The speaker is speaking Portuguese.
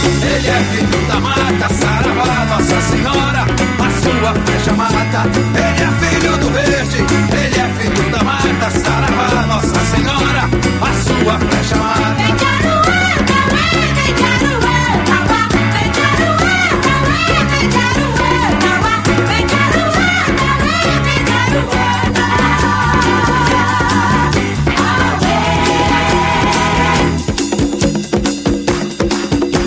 Ele é filho da mata, saravá, Nossa Senhora, a sua flecha mata. Ele é filho do verde,